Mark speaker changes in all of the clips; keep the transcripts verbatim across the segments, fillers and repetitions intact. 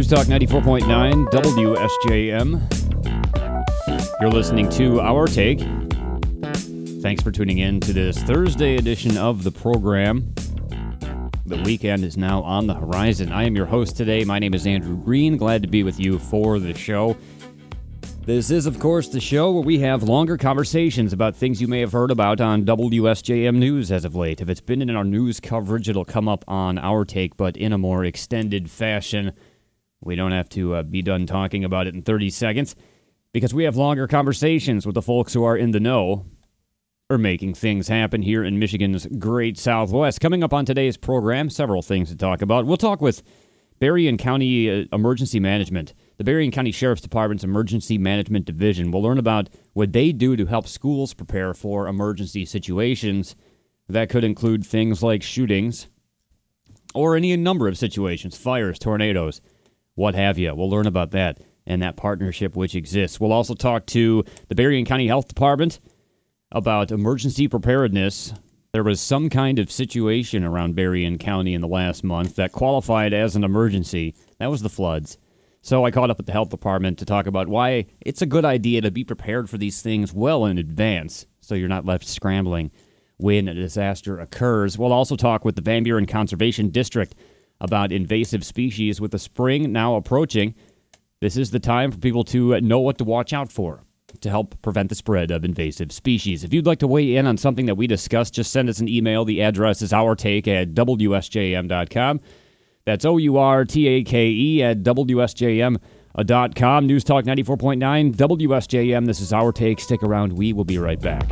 Speaker 1: News Talk ninety-four point nine W S J M. You're listening to Our Take. Thanks for tuning in to this Thursday edition of the program. The weekend is now on the horizon. I am your host today. My name is Andrew Green. Glad to be with you for the show. This is, of course, the show where we have longer conversations about things you may have heard about on W S J M News as of late. If it's been in our news coverage, it'll come up on Our Take, but in a more extended fashion. We don't have to uh, be done talking about it in thirty seconds because we have longer conversations with the folks who are in the know or making things happen here in Michigan's great Southwest. Coming up on today's program, several things to talk about. We'll talk with Berrien County uh, Emergency Management, the Berrien County Sheriff's Department's Emergency Management Division. We'll learn about what they do to help schools prepare for emergency situations. That could include things like shootings or any number of situations, fires, tornadoes, what have you. We'll learn about that and that partnership which exists. We'll also talk to the Berrien County Health Department about emergency preparedness. There was some kind of situation around Berrien County in the last month that qualified as an emergency. That was the floods. So I caught up with the health department to talk about why it's a good idea to be prepared for these things well in advance so you're not left scrambling when a disaster occurs. We'll also talk with the Van Buren Conservation District about invasive species. With the spring now approaching, this is the time for people to know what to watch out for to help prevent the spread of invasive species. If you'd like to weigh in on something that we discussed, just send us an email. The address is ourtake at W S J M dot com. That's O U R T A K E at W S J M dot com. News Talk ninety-four point nine W S J M. This is Our Take. Stick around. We will be right back.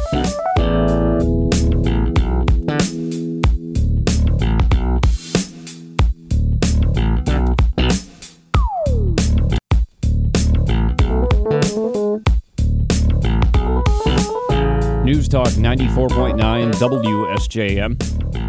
Speaker 1: News Talk ninety-four point nine W S J M.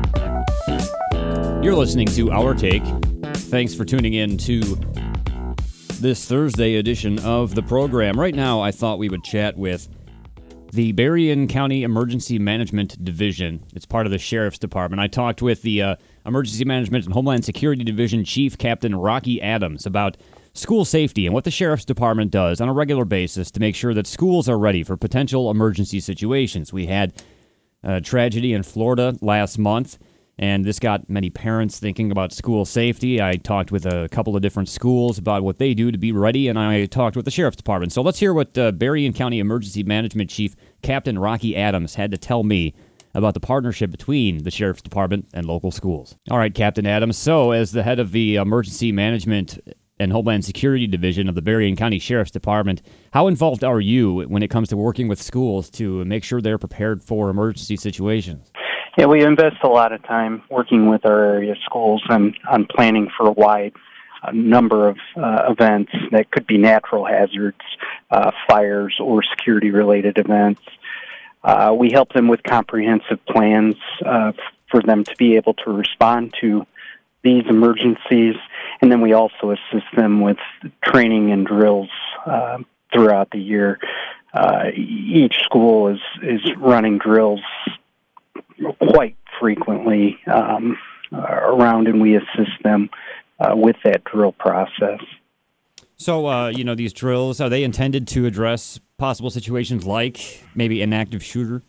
Speaker 1: You're listening to Our Take. Thanks for tuning in to this Thursday edition of the program. Right now, I thought we would chat with the Berrien County Emergency Management Division. It's part of the Sheriff's Department. I talked with the uh, Emergency Management and Homeland Security Division Chief Captain Rocky Adams about school safety and what the Sheriff's Department does on a regular basis to make sure that schools are ready for potential emergency situations. We had a tragedy in Florida last month, and this got many parents thinking about school safety. I talked with a couple of different schools about what they do to be ready, and I talked with the Sheriff's Department. So let's hear what uh, Berrien County Emergency Management Chief Captain Rocky Adams had to tell me about the partnership between the Sheriff's Department and local schools. All right, Captain Adams. So as the head of the Emergency Management and Homeland Security Division of the Berrien County Sheriff's Department, how involved are you when it comes to working with schools to make sure they're prepared for emergency situations?
Speaker 2: Yeah, we invest a lot of time working with our area schools and on planning for a wide uh, number of uh, events that could be natural hazards, uh, fires, or security-related events. Uh, we help them with comprehensive plans uh, for them to be able to respond to these emergencies, and then we also assist them with training and drills uh, throughout the year. Uh, each school is, is running drills quite frequently um, around, and we assist them uh, with that drill process.
Speaker 1: So, uh, you know, these drills, are they intended to address possible situations like maybe an active shooter?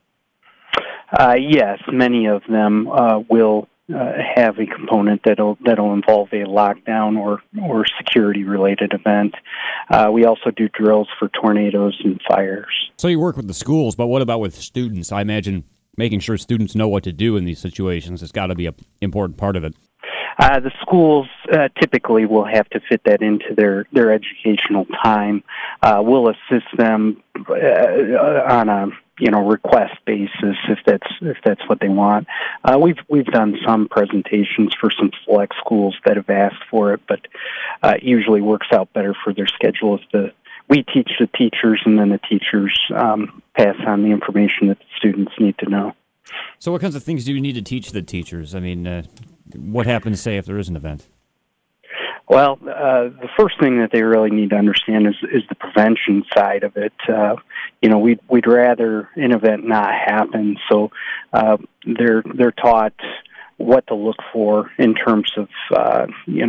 Speaker 2: Uh, yes, many of them uh, will Uh, have a component that'll that'll involve a lockdown or or security related event. Uh, we also do drills for tornadoes and fires.
Speaker 1: So you work with the schools, but what about with students? I imagine making sure students know what to do in these situations has got to be an important part of it.
Speaker 2: Uh, the schools uh, typically will have to fit that into their, their educational time. Uh, we'll assist them uh, on a you know request basis if that's if that's what they want. Uh, we've we've done some presentations for some select schools that have asked for it, but uh, it usually works out better for their schedule if the we teach the teachers and then the teachers um, pass on the information that the students need to know.
Speaker 1: So what kinds of things do you need to teach the teachers? I mean, uh, what happens, say, if there is an event?
Speaker 2: Well, uh, the first thing that they really need to understand is, is the prevention side of it. Uh, you know, we'd, we'd rather an event not happen, so uh, they're they're taught what to look for in terms of, uh, you know,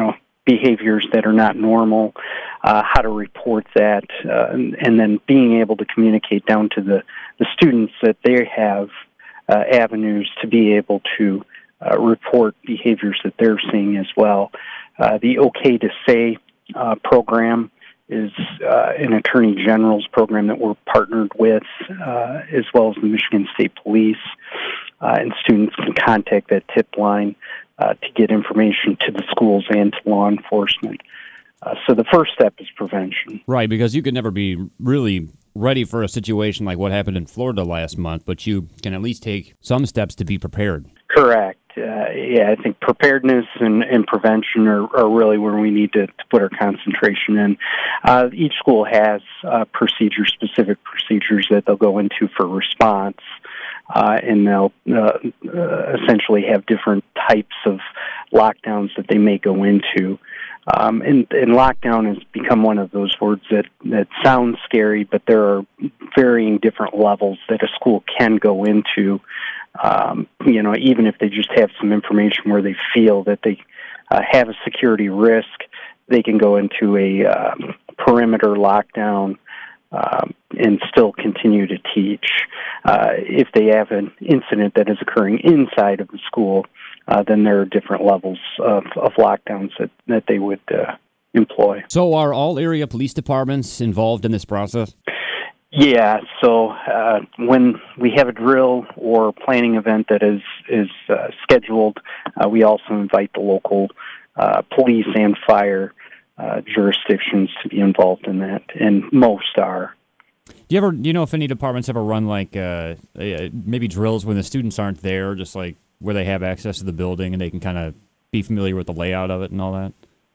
Speaker 2: behaviors that are not normal, uh, how to report that, uh, and, and then being able to communicate down to the, the students that they have uh, avenues to be able to uh, report behaviors that they're seeing as well. Uh, the OK to Say uh, program is uh, an Attorney General's program that we're partnered with, uh, as well as the Michigan State Police, uh, and students can contact that tip line uh, to get information to the schools and to law enforcement. Uh, so the first step is prevention.
Speaker 1: Right, because you could never be really ready for a situation like what happened in Florida last month, but you can at least take some steps to be prepared.
Speaker 2: Correct. Uh, yeah, I think preparedness and, and prevention are, are really where we need to, to put our concentration in. Uh, each school has uh, procedure, specific procedures that they'll go into for response, uh, and they'll uh, uh, essentially have different types of lockdowns that they may go into. Um, and, and lockdown has become one of those words that, that sounds scary, but there are varying different levels that a school can go into. Um, you know, even if they just have some information where they feel that they uh, have a security risk, they can go into a uh, perimeter lockdown um, and still continue to teach. Uh, if they have an incident that is occurring inside of the school, uh, then there are different levels of, of lockdowns that, that they would uh, employ.
Speaker 1: So are all area police departments involved in this process?
Speaker 2: Yeah, so uh, when we have a drill or planning event that is is uh, scheduled, uh, we also invite the local uh, police and fire uh, jurisdictions to be involved in that, and most are.
Speaker 1: Do you ever, do you know if any departments ever run like uh, maybe drills when the students aren't there, just like where they have access to the building and they can kind of be familiar with the layout of it and all that?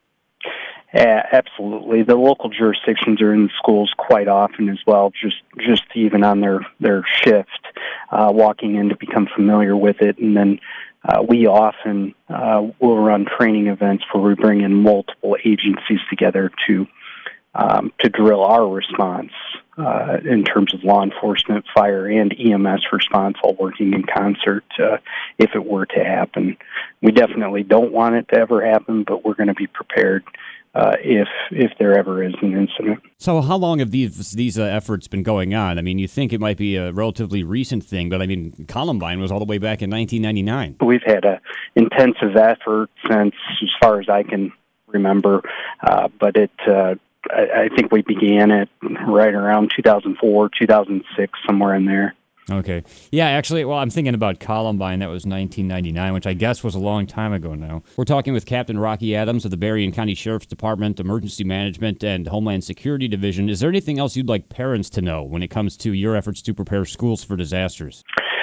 Speaker 2: Yeah, absolutely. The local jurisdictions are in the schools quite often as well, just just even on their, their shift, uh, walking in to become familiar with it. And then uh, we often uh, will run training events where we bring in multiple agencies together to um, to drill our response uh, in terms of law enforcement, fire, and E M S response, all working in concert uh, if it were to happen. We definitely don't want it to ever happen, but we're going to be prepared Uh, if if there ever is an incident.
Speaker 1: So how long have these these uh, efforts been going on? I mean, you think it might be a relatively recent thing, but I mean, Columbine was all the way back in nineteen ninety-nine.
Speaker 2: We've had an intensive effort since, as far as I can remember, uh, but it uh, I, I think we began it right around two thousand four, two thousand six, somewhere in there.
Speaker 1: Okay. Yeah, actually, well, I'm thinking about Columbine. That was nineteen ninety-nine, which I guess was a long time ago now. We're talking with Captain Rocky Adams of the Berrien County Sheriff's Department, Emergency Management, and Homeland Security Division. Is there anything else you'd like parents to know when it comes to your efforts to prepare schools for disasters?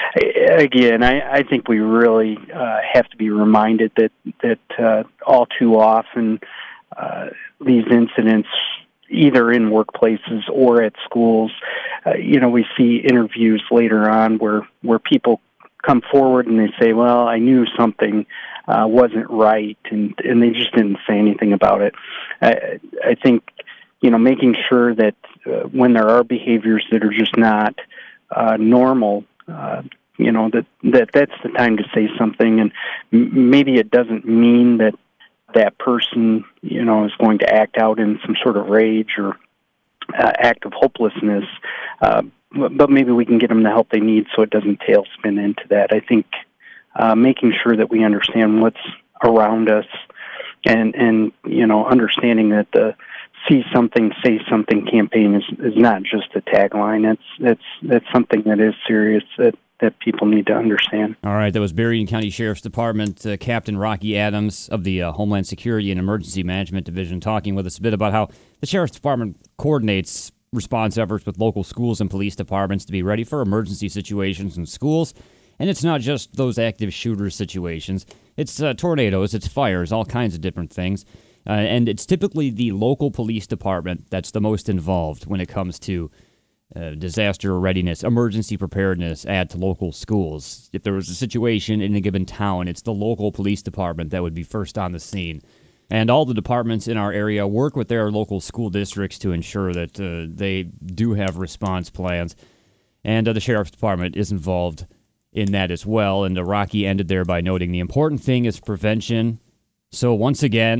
Speaker 2: Again, I, I think we really uh, have to be reminded that, that uh, all too often uh, these incidents, either in workplaces or at schools, uh, you know, we see interviews later on where, where people come forward and they say, well, I knew something uh, wasn't right, and, and they just didn't say anything about it. I, I think, you know, making sure that uh, when there are behaviors that are just not uh, normal, uh, you know, that, that that's the time to say something, and m- maybe it doesn't mean that that person, you know, is going to act out in some sort of rage or uh, act of hopelessness, uh, but maybe we can get them the help they need so it doesn't tailspin into that. I think uh, making sure that we understand what's around us, and, and you know, understanding that the See Something, Say Something campaign is, is not just a tagline. It's, it's, it's something that is serious, that that people need to understand.
Speaker 1: All right, that was Berrien County Sheriff's Department uh, Captain Rocky Adams of the uh, Homeland Security and Emergency Management Division, talking with us a bit about how the Sheriff's Department coordinates response efforts with local schools and police departments to be ready for emergency situations in schools. And it's not just those active shooter situations. It's uh, tornadoes, it's fires, all kinds of different things. Uh, and it's typically the local police department that's the most involved when it comes to Uh, disaster readiness, emergency preparedness at local schools. If there was a situation in a given town, it's the local police department that would be first on the scene. And all the departments in our area work with their local school districts to ensure that uh, they do have response plans. And uh, the Sheriff's Department is involved in that as well. And uh, Rocky ended there by noting the important thing is prevention. So once again,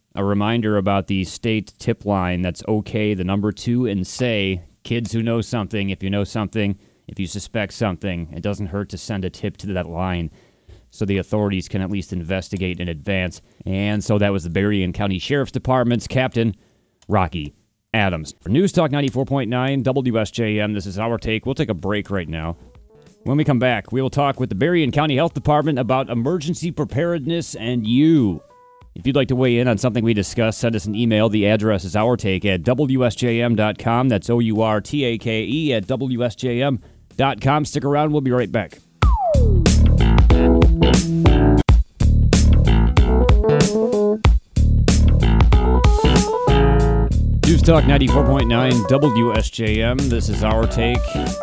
Speaker 1: a reminder about the state tip line. That's okay, the number two, and say, kids who know something, if you know something, if you suspect something, it doesn't hurt to send a tip to that line so the authorities can at least investigate in advance. And so that was the Berrien County Sheriff's Department's Captain Rocky Adams. For News Talk ninety-four point nine W S J M, this is Our Take. We'll take a break right now. When we come back, we will talk with the Berrien County Health Department about emergency preparedness and you. If you'd like to weigh in on something we discussed, send us an email. The address is ourtake at W S J M dot com. That's O U R T A K E at W S J M dot com. Stick around. We'll be right back. News Talk ninety-four point nine W S J M. This is Our Take.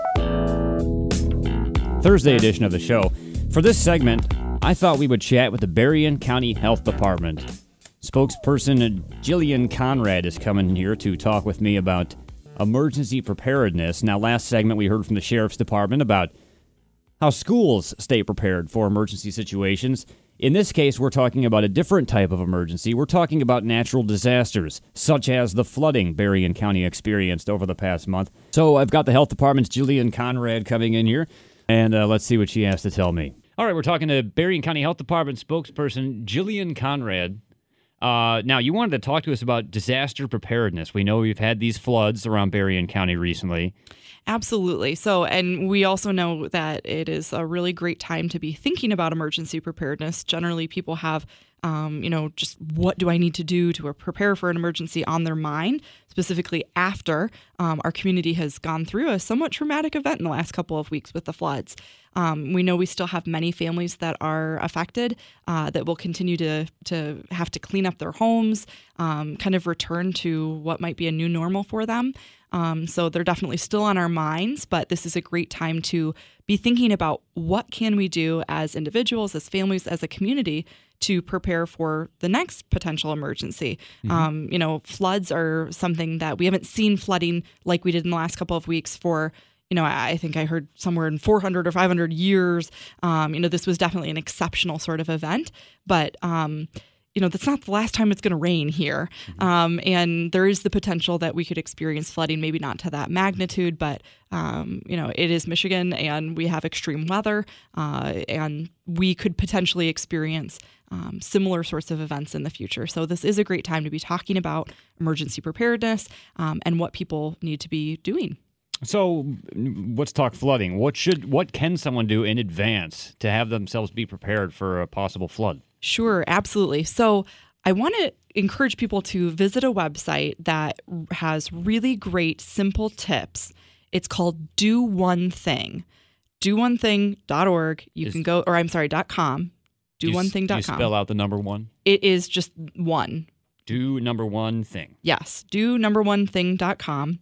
Speaker 1: Thursday edition of the show. For this segment, I thought we would chat with the Berrien County Health Department. Spokesperson Jillian Conrad is coming here to talk with me about emergency preparedness. Now, last segment we heard from the Sheriff's Department about how schools stay prepared for emergency situations. In this case, we're talking about a different type of emergency. We're talking about natural disasters, such as the flooding Berrien County experienced over the past month. So I've got the Health Department's Jillian Conrad coming in here, and uh, let's see what she has to tell me. All right, we're talking to Berrien County Health Department spokesperson Jillian Conrad. Uh, now, you wanted to talk to us about disaster preparedness. We know we've had these floods around Berrien County recently.
Speaker 3: Absolutely. So, and we also know that it is a really great time to be thinking about emergency preparedness. Generally, people have, um, you know, just what do I need to do to prepare for an emergency on their mind, specifically after um, our community has gone through a somewhat traumatic event in the last couple of weeks with the floods. Um, we know we still have many families that are affected uh, that will continue to to have to clean up their homes, um, kind of return to what might be a new normal for them. Um, so they're definitely still on our minds, but this is a great time to be thinking about what can we do as individuals, as families, as a community to prepare for the next potential emergency. Mm-hmm. Um, you know, floods are something that we haven't seen flooding like we did in the last couple of weeks for, you know, I think I heard somewhere in four hundred or five hundred years. Um, you know, this was definitely an exceptional sort of event, but um, you know, that's not the last time it's going to rain here. Mm-hmm. Um, and there is the potential that we could experience flooding, maybe not to that magnitude, but, um, you know, it is Michigan and we have extreme weather uh, and we could potentially experience um, similar sorts of events in the future. So this is a great time to be talking about emergency preparedness um, and what people need to be doing.
Speaker 1: So let's talk flooding. What should, what can someone do in advance to have themselves be prepared for a possible flood?
Speaker 3: Sure, absolutely. So I want to encourage people to visit a website that has really great, simple tips. It's called Do One Thing. do one thing dot org. You is, can go, or I'm sorry, .com. do one thing dot com.
Speaker 1: Do you spell out the number one?
Speaker 3: It is just one.
Speaker 1: Do number one thing.
Speaker 3: Yes, do number one thing dot com.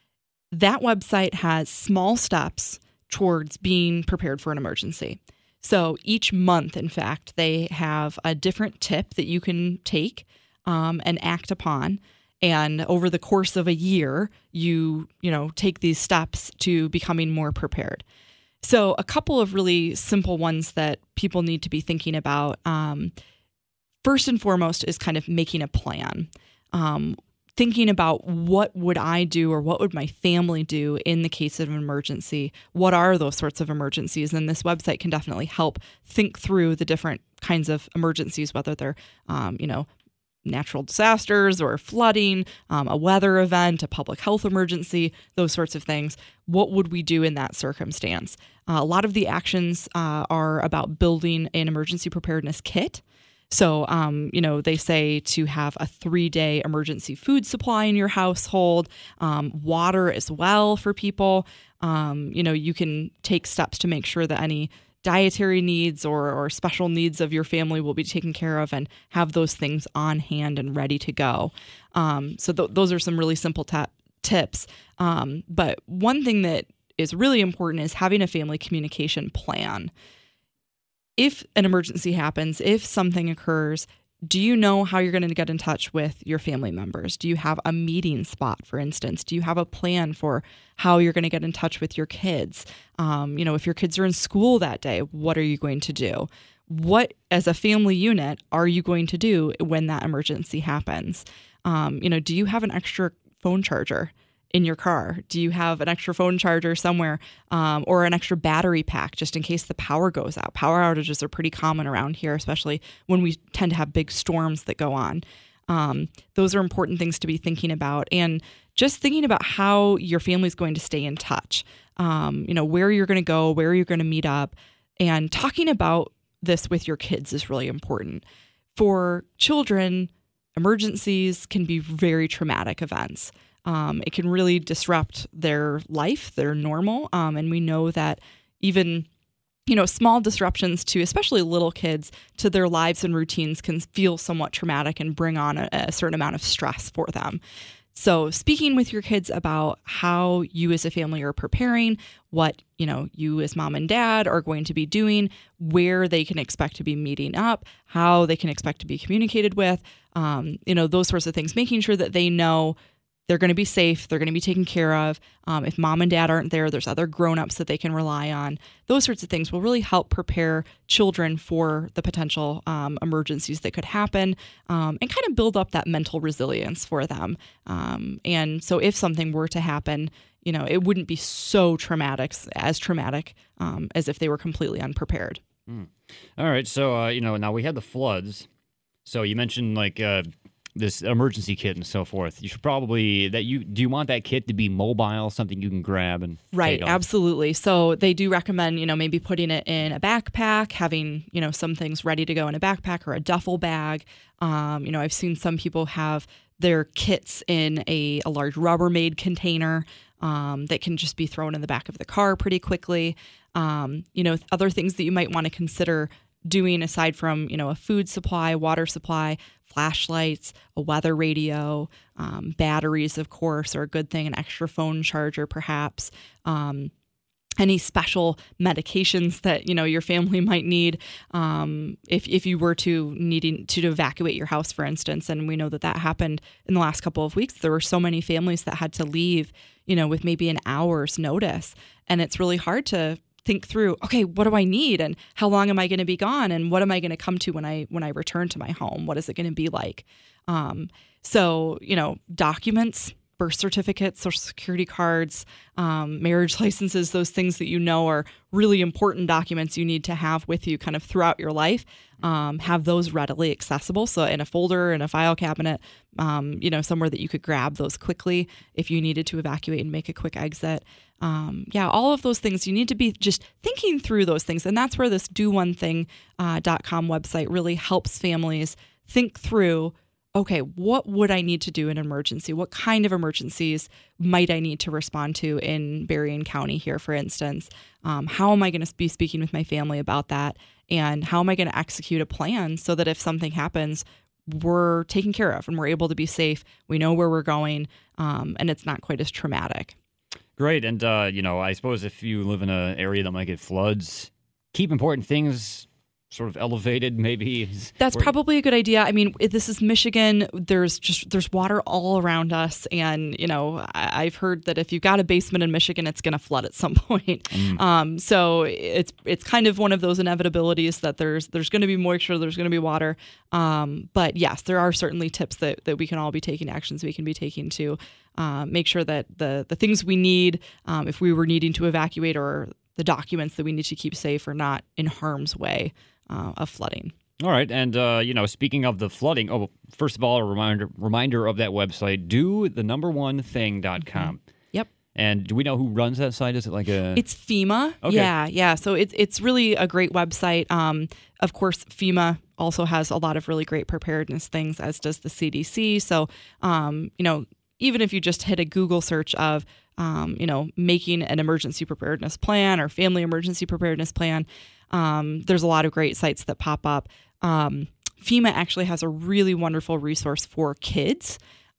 Speaker 3: That website has small steps towards being prepared for an emergency. So each month, in fact, they have a different tip that you can take um, and act upon. And over the course of a year, you, you know, take these steps to becoming more prepared. So a couple of really simple ones that people need to be thinking about. Um, first and foremost is kind of making a plan. Um, thinking about what would I do or what would my family do in the case of an emergency? What are those sorts of emergencies? And this website can definitely help think through the different kinds of emergencies, whether they're, um, you know, natural disasters or flooding, um, a weather event, a public health emergency, those sorts of things. What would we do in that circumstance? Uh, a lot of the actions uh, are about building an emergency preparedness kit. So, um, you know, they say to have a three-day emergency food supply in your household, um, water as well for people. Um, you know, you can take steps to make sure that any dietary needs or, or special needs of your family will be taken care of and have those things on hand and ready to go. Um, so th- those are some really simple ta- tips. Um, but one thing that is really important is having a family communication plan. If an emergency happens, if something occurs, do you know how you're going to get in touch with your family members? Do you have a meeting spot, for instance? Do you have a plan for how you're going to get in touch with your kids? Um, you know, if your kids are in school that day, what are you going to do? What, as a family unit, are you going to do when that emergency happens? Um, you know, do you have an extra phone charger in your car? Do you have an extra phone charger somewhere, um, or an extra battery pack just in case the power goes out? Power outages are pretty common around here, especially when we tend to have big storms that go on. Um, those are important things to be thinking about, and just thinking about how your family's going to stay in touch. Um, you know, where you're going to go, where you're going to meet up, and talking about this with your kids is really important. For children, emergencies can be very traumatic events. Um, it can really disrupt their life, their normal. Um, and we know that even, you know, small disruptions to especially little kids to their lives and routines can feel somewhat traumatic and bring on a, a certain amount of stress for them. So speaking with your kids about how you as a family are preparing, what, you know, you as mom and dad are going to be doing, where they can expect to be meeting up, how they can expect to be communicated with, um, you know, those sorts of things, making sure that they know they're going to be safe. They're going to be taken care of. Um, if mom and dad aren't there, there's other grown-ups that they can rely on. Those sorts of things will really help prepare children for the potential um, emergencies that could happen, um, and kind of build up that mental resilience for them. Um, and so if something were to happen, you know, it wouldn't be so traumatic, as traumatic um, as if they were completely unprepared.
Speaker 1: Mm. All right. So, uh, you know, now we had the floods. So you mentioned like uh, this emergency kit and so forth. You should probably that you do you want that kit to be mobile, something you can grab and
Speaker 3: right,
Speaker 1: take off?
Speaker 3: Absolutely. So they do recommend, you know, maybe putting it in a backpack, having, you know, some things ready to go in a backpack or a duffel bag. Um, you know, I've seen some people have their kits in a, a large Rubbermaid container um, that can just be thrown in the back of the car pretty quickly. Um, you know, other things that you might want to consider doing aside from, you know, a food supply, water supply, flashlights, a weather radio, um, batteries, of course, are a good thing, an extra phone charger, perhaps. Um, any special medications that, you know, your family might need um, if, if you were to needing to evacuate your house, for instance. And we know that that happened in the last couple of weeks. There were so many families that had to leave, you know, with maybe an hour's notice. And it's really hard to think through, okay, what do I need and how long am I going to be gone and what am I going to come to when I when I return to my home? What is it going to be like? Um, so, you know, documents, birth certificates, social security cards, um, marriage licenses, those things that you know are really important documents you need to have with you kind of throughout your life, um, have those readily accessible. So in a folder, in a file cabinet, um, you know, somewhere that you could grab those quickly if you needed to evacuate and make a quick exit. Um, yeah, all of those things, you need to be just thinking through those things. And that's where this do one thing dot com website really helps families think through, okay, what would I need to do in an emergency? What kind of emergencies might I need to respond to in Berrien County here, for instance? Um, how am I going to be speaking with my family about that? And how am I going to execute a plan so that if something happens, we're taken care of and we're able to be safe, we know where we're going, um, and it's not quite as traumatic.
Speaker 1: Great. And, uh, you know, I suppose if you live in an area that might get floods, keep important things sort of elevated, maybe.
Speaker 3: That's probably a good idea. I mean, if this is Michigan. There's just there's water all around us, and you know, I've heard that if you've got a basement in Michigan, it's going to flood at some point. Mm. Um, so it's it's kind of one of those inevitabilities that there's there's going to be moisture, there's going to be water. Um, but yes, there are certainly tips that that we can all be taking, actions we can be taking to uh, make sure that the the things we need, um, if we were needing to evacuate, or the documents that we need to keep safe, are not in harm's way Uh, of flooding.
Speaker 1: All right. And, uh, you know, speaking of the flooding, oh, first of all, a reminder reminder of that website, do the number one thing dot com. Mm-hmm.
Speaker 3: Yep.
Speaker 1: And do we know who runs that site? Is it like a...
Speaker 3: It's FEMA.
Speaker 1: Okay.
Speaker 3: Yeah, yeah. So it's, it's really a great website. Um, of course, FEMA also has a lot of really great preparedness things, as does the C D C. So, um, you know, even if you just hit a Google search of, um, you know, making an emergency preparedness plan or family emergency preparedness plan, Um, there's a lot of great sites that pop up. Um, FEMA actually has a really wonderful resource for kids.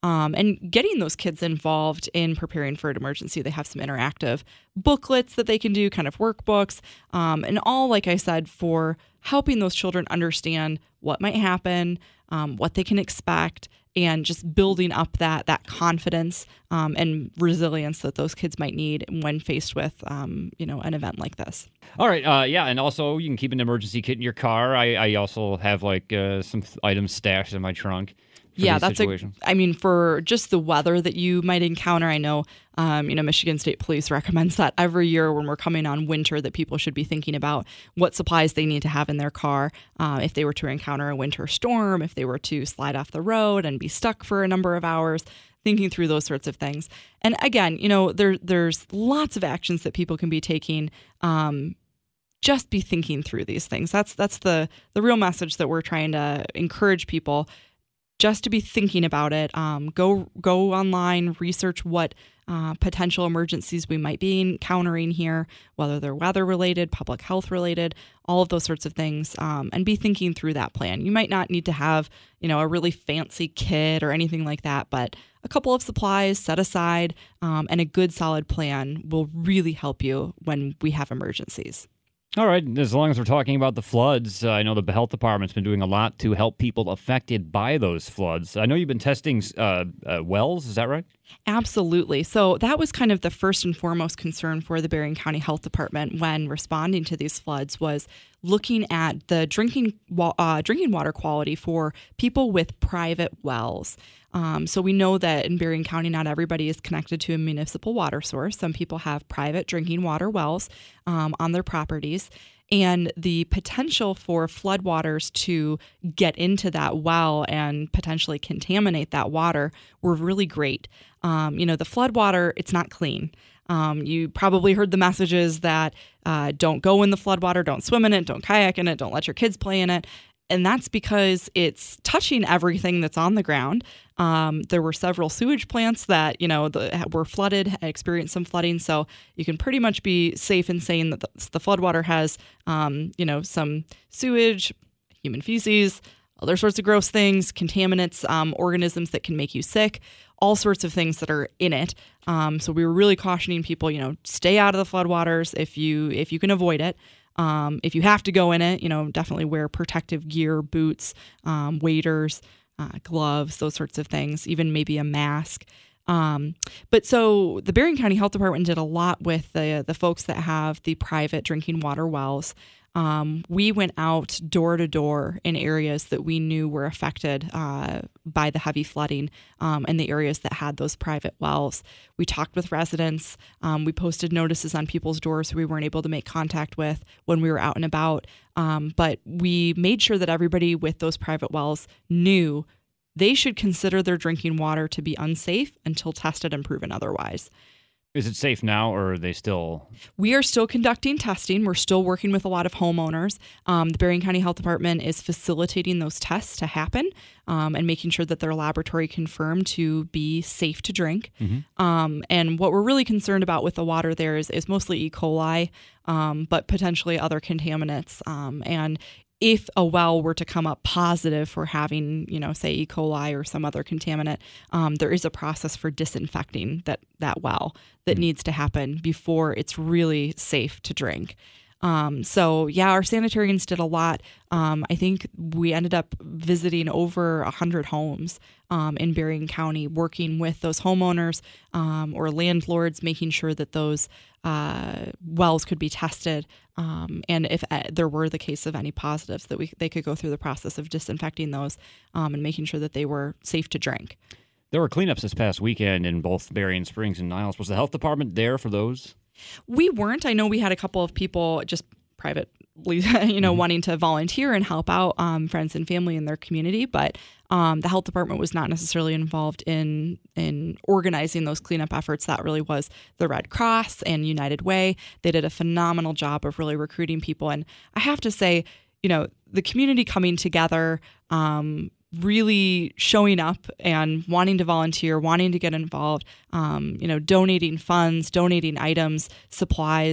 Speaker 3: um, and getting those kids involved in preparing for an emergency. They have some interactive booklets that they can do, kind of workbooks, um, and all, like I said, for helping those children understand what might happen, um, what they can expect, and just building up that that confidence um, and resilience that those kids might need when faced with, um, you know, an event like this.
Speaker 1: All right, uh, yeah, and also you can keep an emergency kit in your car. I, I also have like uh, some th- items stashed in my trunk.
Speaker 3: Yeah, that's situations. a. I mean, for just the weather that you might encounter, I know, um, you know, Michigan State Police recommends that every year when we're coming on winter, that people should be thinking about what supplies they need to have in their car uh, if they were to encounter a winter storm, if they were to slide off the road and be stuck for a number of hours. Thinking through those sorts of things, and again, you know, there there's lots of actions that people can be taking. Um, just be thinking through these things. That's that's the the real message that we're trying to encourage people. Just to be thinking about it. Um, go go online, research what uh, potential emergencies we might be encountering here, whether they're weather related, public health related, all of those sorts of things, um, and be thinking through that plan. You might not need to have, you know, a really fancy kit or anything like that, but a couple of supplies set aside um, and a good solid plan will really help you when we have emergencies.
Speaker 1: All right, as long as we're talking about the floods, uh, I know the health department's been doing a lot to help people affected by those floods. I know you've been testing uh, uh, wells, is that right?
Speaker 3: Absolutely. So that was kind of the first and foremost concern for the Berrien County Health Department when responding to these floods was looking at the drinking uh, drinking water quality for people with private wells. Um, so we know that in Berrien County, not everybody is connected to a municipal water source. Some people have private drinking water wells um, on their properties. And the potential for floodwaters to get into that well and potentially contaminate that water were really great. Um, you know, the floodwater, it's not clean. Um, you probably heard the messages that uh, don't go in the floodwater, don't swim in it, don't kayak in it, don't let your kids play in it. And that's because it's touching everything that's on the ground. Um, there were several sewage plants that, you know, the, were flooded, experienced some flooding. So you can pretty much be safe in saying that the, the floodwater has, um, you know, some sewage, human feces, other sorts of gross things, contaminants, um, organisms that can make you sick, all sorts of things that are in it. Um, so we were really cautioning people, you know, stay out of the floodwaters if you if you can avoid it. Um, if you have to go in it, you know, definitely wear protective gear, boots, um, waders, uh, gloves, those sorts of things, even maybe a mask. Um, but so the Berrien County Health Department did a lot with the the folks that have the private drinking water wells. Um, we went out door to door in areas that we knew were affected uh, by the heavy flooding um, and the areas that had those private wells. We talked with residents. Um, we posted notices on people's doors who we weren't able to make contact with when we were out and about. Um, but we made sure that everybody with those private wells knew they should consider their drinking water to be unsafe until tested and proven otherwise.
Speaker 1: Is it safe now, or are they still?
Speaker 3: We are still conducting testing. We're still working with a lot of homeowners. Um, the Berrien County Health Department is facilitating those tests to happen um, and making sure that they're laboratory confirmed to be safe to drink. Mm-hmm. Um, and what we're really concerned about with the water there is, is mostly E. coli, um, but potentially other contaminants. Um, and if a well were to come up positive for having, you know, say E. coli or some other contaminant, um, there is a process for disinfecting that, that well that mm-hmm. needs to happen before it's really safe to drink. Um, so, yeah, our sanitarians did a lot. Um, I think we ended up visiting over one hundred homes um, in Berrien County, working with those homeowners um, or landlords, making sure that those uh, wells could be tested. Um, and if uh, there were the case of any positives, that we they could go through the process of disinfecting those um, and making sure that they were safe to drink.
Speaker 1: There were cleanups this past weekend in both Berrien Springs and Niles. Was the health department there for those?
Speaker 3: We weren't. I know we had a couple of people just privately, you know, mm-hmm. wanting to volunteer and help out um, friends and family in their community, but um, the health department was not necessarily involved in in organizing those cleanup efforts. That really was the Red Cross and United Way. They did a phenomenal job of really recruiting people, and I have to say, you know, the community coming together, um, really showing up and wanting to volunteer, wanting to get involved, um, you know, donating funds, donating items, supplies.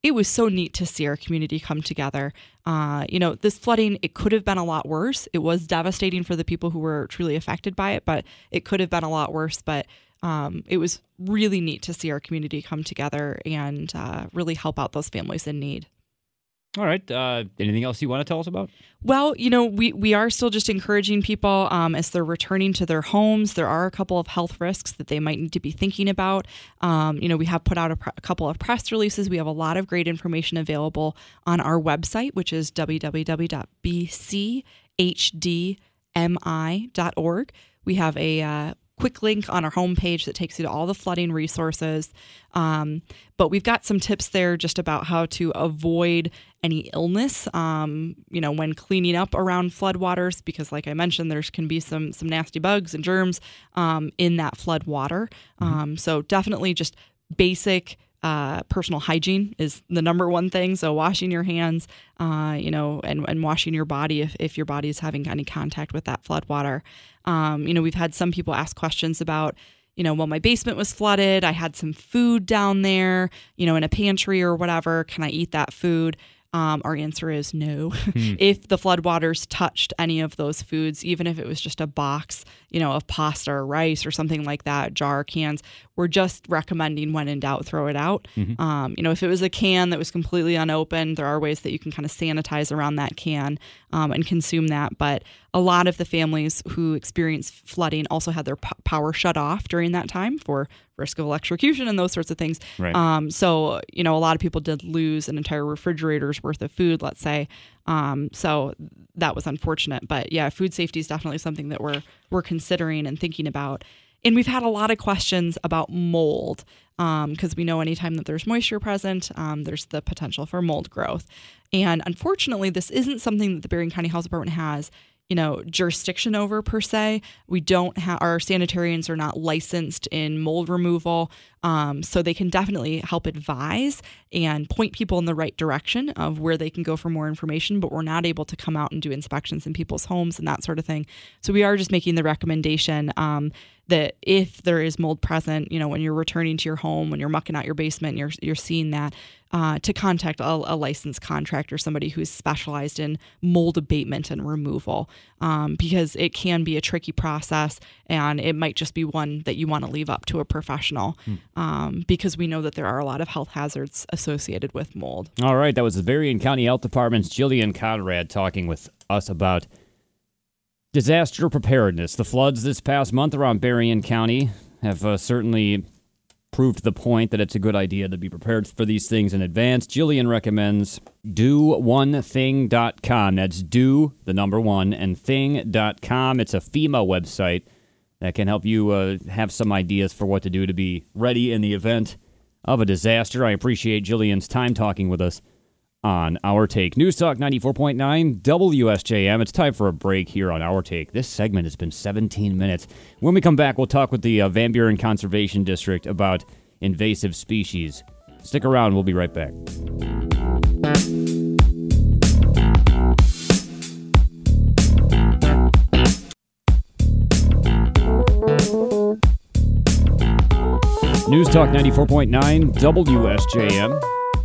Speaker 3: it was so neat to see our community come together. Uh, you know, this flooding, it could have been a lot worse. It was devastating for the people who were truly affected by it, but it could have been a lot worse. But um, it was really neat to see our community come together and uh, really help out those families in need.
Speaker 1: All right. Uh, anything else you want to tell us about?
Speaker 3: Well, you know, we, we are still just encouraging people um, as they're returning to their homes. There are a couple of health risks that they might need to be thinking about. Um, you know, we have put out a, pr- a couple of press releases. We have a lot of great information available on our website, which is w w w dot b c h d m i dot org. We have a uh, quick link on our homepage that takes you to all the flooding resources. Um, but we've got some tips there just about how to avoid any illness, um, you know, when cleaning up around floodwaters, because like I mentioned, there can be some some nasty bugs and germs um, in that flood water. Mm-hmm. Um, so definitely just basic Uh, personal hygiene is the number one thing. So washing your hands, uh, you know, and, and washing your body if, if your body is having any contact with that flood water. Um, you know, we've had some people ask questions about, you know, well, my basement was flooded. I had some food down there, you know, in a pantry or whatever. Can I eat that food? Um, our answer is no. Hmm. If the floodwaters touched any of those foods, even if it was just a box, you know, of pasta or rice or something like that, jar, cans, we're just recommending when in doubt, throw it out. Mm-hmm. Um, you know, if it was a can that was completely unopened, there are ways that you can kind of sanitize around that can um, and consume that. But a lot of the families who experienced flooding also had their p- power shut off during that time for risk of electrocution and those sorts of things.
Speaker 1: Right.
Speaker 3: Um, so, you know, a lot of people did lose an entire refrigerator's worth of food, let's say. Um, so that was unfortunate. But yeah, food safety is definitely something that we're we're considering and thinking about. And we've had a lot of questions about mold because um, we know anytime that there's moisture present, um, there's the potential for mold growth. And unfortunately, this isn't something that the Berrien County Health Department has, you know, jurisdiction over per se. We don't have, our sanitarians are not licensed in mold removal. Um, so they can definitely help advise and point people in the right direction of where they can go for more information, but we're not able to come out and do inspections in people's homes and that sort of thing. So we are just making the recommendation um, that if there is mold present, you know, when you're returning to your home, when you're mucking out your basement, and you're you're seeing that, uh, to contact a, a licensed contractor, somebody who's specialized in mold abatement and removal, um, because it can be a tricky process, and it might just be one that you want to leave up to a professional, hmm. um, because we know that there are a lot of health hazards associated with mold.
Speaker 1: All right, that was the Berrien County Health Department's Jillian Conrad talking with us about disaster preparedness. The floods this past month around Berrien County have uh, certainly proved the point that it's a good idea to be prepared for these things in advance. Jillian recommends do one thing dot com. That's do, the number one, and thing dot com. It's a FEMA website that can help you uh, have some ideas for what to do to be ready in the event of a disaster. I appreciate Jillian's time talking with us on Our Take. News Talk ninety-four point nine W S J M. It's time for a break here on Our Take. This segment has been seventeen minutes. When we come back, we'll talk with the uh, Van Buren Conservation District about invasive species. Stick around. We'll be right back. News Talk ninety-four point nine W S J M.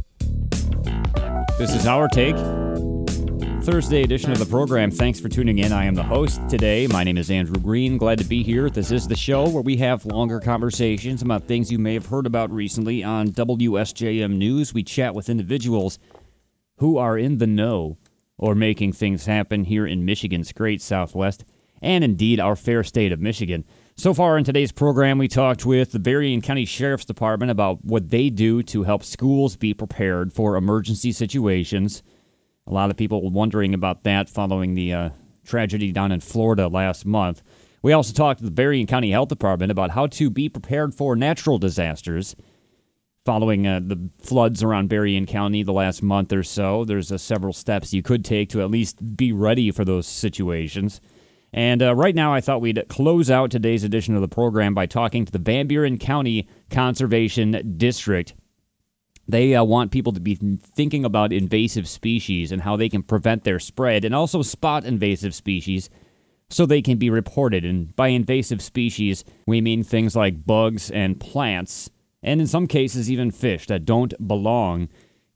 Speaker 1: This is Our Take, Thursday edition of the program. Thanks for tuning in. I am the host today. My name is Andrew Green. Glad to be here. This is the show where we have longer conversations about things you may have heard about recently on W S J M News. We chat with individuals who are in the know or making things happen here in Michigan's great Southwest and indeed our fair state of Michigan. So far in today's program, we talked with the Berrien County Sheriff's Department about what they do to help schools be prepared for emergency situations. A lot of people wondering about that following the uh, tragedy down in Florida last month. We also talked to the Berrien County Health Department about how to be prepared for natural disasters. Following uh, the floods around Berrien County the last month or so, there's uh, several steps you could take to at least be ready for those situations. And uh, right now, I thought we'd close out today's edition of the program by talking to the Van Buren County Conservation District. They uh, want people to be thinking about invasive species and how they can prevent their spread, and also spot invasive species so they can be reported. And by invasive species, we mean things like bugs and plants, and in some cases even fish that don't belong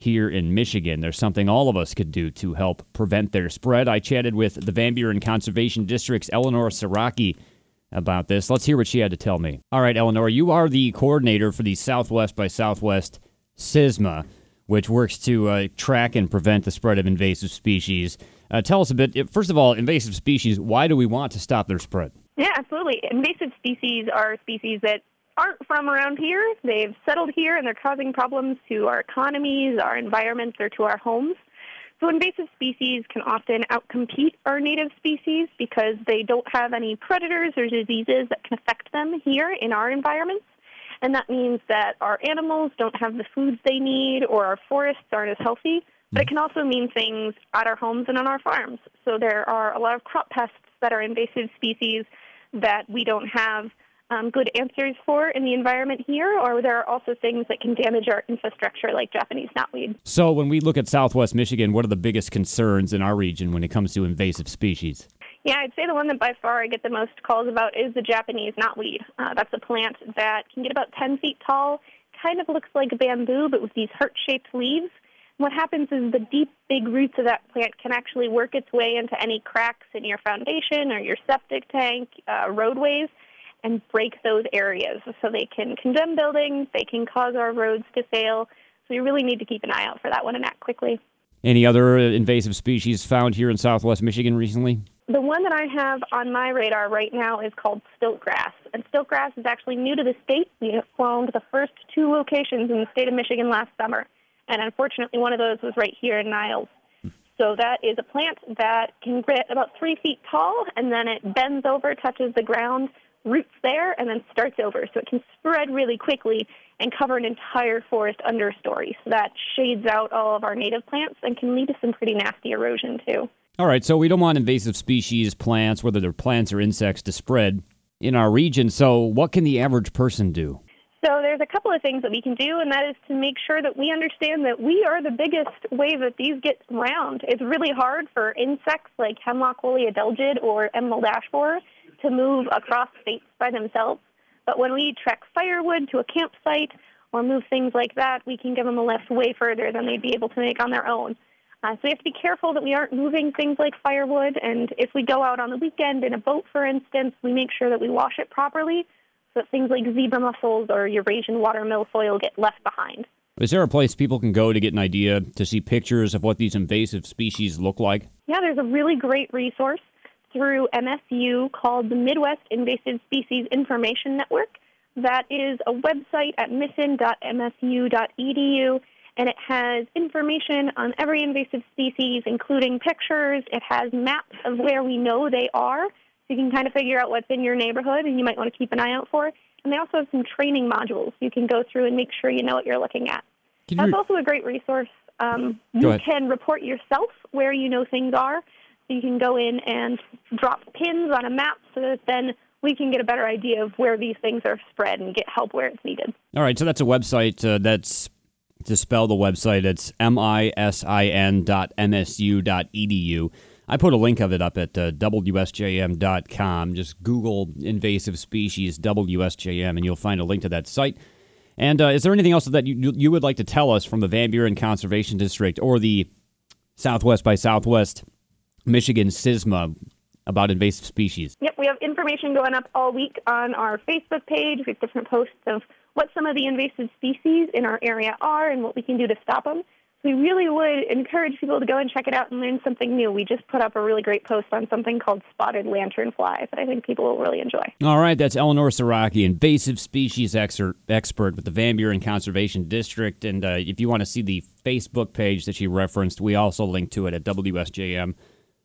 Speaker 1: here in Michigan. There's something all of us could do to help prevent their spread. I chatted with the Van Buren Conservation District's Eleanor Siraki about this. Let's hear what she had to tell me. All right, Eleanor, you are the coordinator for the Southwest by Southwest SISMA, which works to uh, track and prevent the spread of invasive species. Uh, tell us a bit, first of all, invasive species, why do we want to stop their spread?
Speaker 4: Yeah, absolutely. Invasive species are species that aren't from around here. They've settled here and they're causing problems to our economies, our environments, or to our homes. So invasive species can often outcompete our native species because they don't have any predators or diseases that can affect them here in our environments. And that means that our animals don't have the foods they need or our forests aren't as healthy. But it can also mean things at our homes and on our farms. So there are a lot of crop pests that are invasive species that we don't have Um, good answers for in the environment here, or there are also things that can damage our infrastructure like Japanese knotweed.
Speaker 1: So when we look at Southwest Michigan, what are the biggest concerns in our region when it comes to invasive species?
Speaker 4: Yeah, I'd say the one that by far I get the most calls about is the Japanese knotweed. Uh, that's a plant that can get about ten feet tall, kind of looks like bamboo, but with these heart-shaped leaves. What happens is the deep, big roots of that plant can actually work its way into any cracks in your foundation or your septic tank, uh, roadways, and break those areas. So they can condemn buildings, they can cause our roads to fail. So you really need to keep an eye out for that one and act quickly.
Speaker 1: Any other invasive species found here in Southwest Michigan recently?
Speaker 4: The one that I have on my radar right now is called stiltgrass. And stiltgrass is actually new to the state. We have found the first two locations in the state of Michigan last summer. And unfortunately, one of those was right here in Niles. So that is a plant that can get about three feet tall, and then it bends over, touches the ground, roots there, and then starts over. So it can spread really quickly and cover an entire forest understory. So that shades out all of our native plants and can lead to some pretty nasty erosion, too.
Speaker 1: All right, so we don't want invasive species, plants, whether they're plants or insects, to spread in our region. So what can the average person do?
Speaker 4: So there's a couple of things that we can do, and that is to make sure that we understand that we are the biggest way that these get around. It's really hard for insects like hemlock woolly adelgid or emerald ash borer to move across states by themselves. But when we trek firewood to a campsite or move things like that, we can give them a lift way further than they'd be able to make on their own. Uh, so we have to be careful that we aren't moving things like firewood, and if we go out on the weekend in a boat, for instance, we make sure that we wash it properly so that things like zebra mussels or Eurasian water milfoil get left behind.
Speaker 1: Is there a place people can go to get an idea, to see pictures of what these invasive species look like?
Speaker 4: Yeah, there's a really great resource through M S U called the Midwest Invasive Species Information Network. That is a website at m i s s n dot m s u dot e d u, and it has information on every invasive species, including pictures. It has maps of where we know they are, so you can kind of figure out what's in your neighborhood and you might want to keep an eye out for. And they also have some training modules you can go through and make sure you know what you're looking at. Can That's re- also a great resource. Um, you can report yourself where you know things are. So you can go in and drop pins on a map so that then we can get a better idea of where these things are spread and get help where it's needed.
Speaker 1: All right, so that's a website uh, that's, to spell the website, it's M I S I N dot M S U dot E D U. I put a link of it up at uh, W S J M dot com. Just Google invasive species W S J M, and you'll find a link to that site. And uh, is there anything else that you you would like to tell us from the Van Buren Conservation District or the Southwest by Southwest Michigan SISMA about invasive species?
Speaker 4: Yep, we have information going up all week on our Facebook page. We have different posts of what some of the invasive species in our area are and what we can do to stop them. We really would encourage people to go and check it out and learn something new. We just put up a really great post on something called spotted lanternfly that I think people will really enjoy.
Speaker 1: All right, that's Eleanor Siraki, invasive species expert, expert with the Van Buren Conservation District. And uh, if you want to see the Facebook page that she referenced, we also link to it at W S J M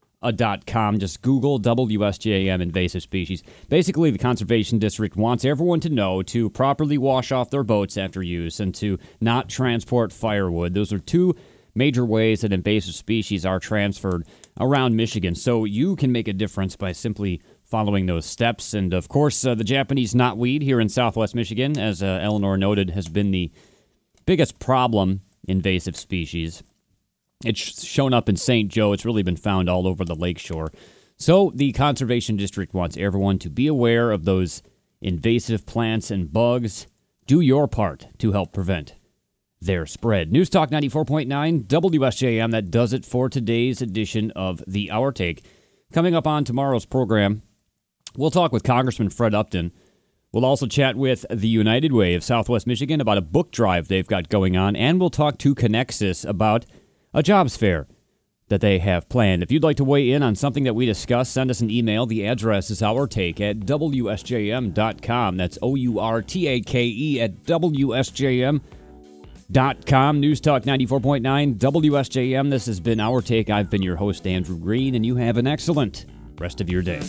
Speaker 1: dot com. Just Google W S J M invasive species. Basically, the Conservation District wants everyone to know to properly wash off their boats after use and to not transport firewood. Those are two major ways that invasive species are transferred around Michigan. So you can make a difference by simply following those steps. And of course, uh, the Japanese knotweed here in Southwest Michigan, as uh, Eleanor noted, has been the biggest problem invasive species. It's shown up in Saint Joe. It's really been found all over the lakeshore. So the Conservation District wants everyone to be aware of those invasive plants and bugs. Do your part to help prevent their spread. News Talk ninety-four point nine W S J M. That does it for today's edition of the Hour Take. Coming up on tomorrow's program, we'll talk with Congressman Fred Upton. We'll also chat with the United Way of Southwest Michigan about a book drive they've got going on, and we'll talk to Connexus about a jobs fair that they have planned. If you'd like to weigh in on something that we discussed, send us an email. The address is ourtake at W S J M dot com. That's O U R T A K E at W S J M dot com. News Talk ninety-four point nine W S J M. This has been Our Take. I've been your host, Andrew Green, and you have an excellent rest of your day.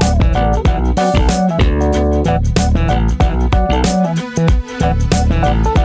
Speaker 5: Thank you.